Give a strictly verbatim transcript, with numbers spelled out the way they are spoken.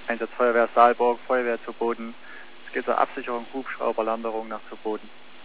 Einsatz Feuerwehr Saalburg, Feuerwehr zu Boden. Es geht zur Absicherung, Hubschrauberlanderung nach zu Boden.